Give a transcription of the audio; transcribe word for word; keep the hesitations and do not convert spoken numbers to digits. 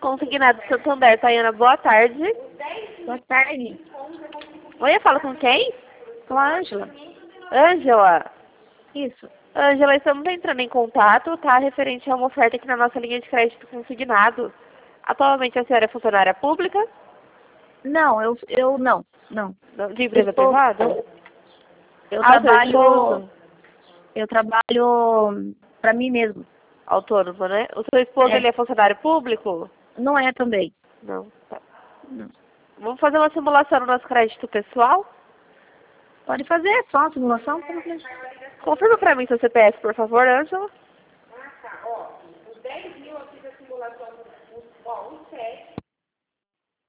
Consignado Santander, Tayana, boa tarde. Boa tarde. Oi, eu falo com quem? Com a Ângela. Ângela. Isso. Ângela, estamos entrando em contato, tá? Referente a uma oferta aqui na nossa linha de crédito consignado. Atualmente a senhora é funcionária pública? Não, eu, eu não, não. Não, de empresa Estou- privada? Eu Ah, o seu trabalho, esposo? eu trabalho para mim mesmo. Autônomo, né? O seu esposo, É. ele é funcionário público? Não é também. Não, tá. Não. Vamos fazer uma simulação no nosso crédito pessoal? Pode fazer, só uma simulação? Confirma pra mim seu C P F, por favor, Ângela.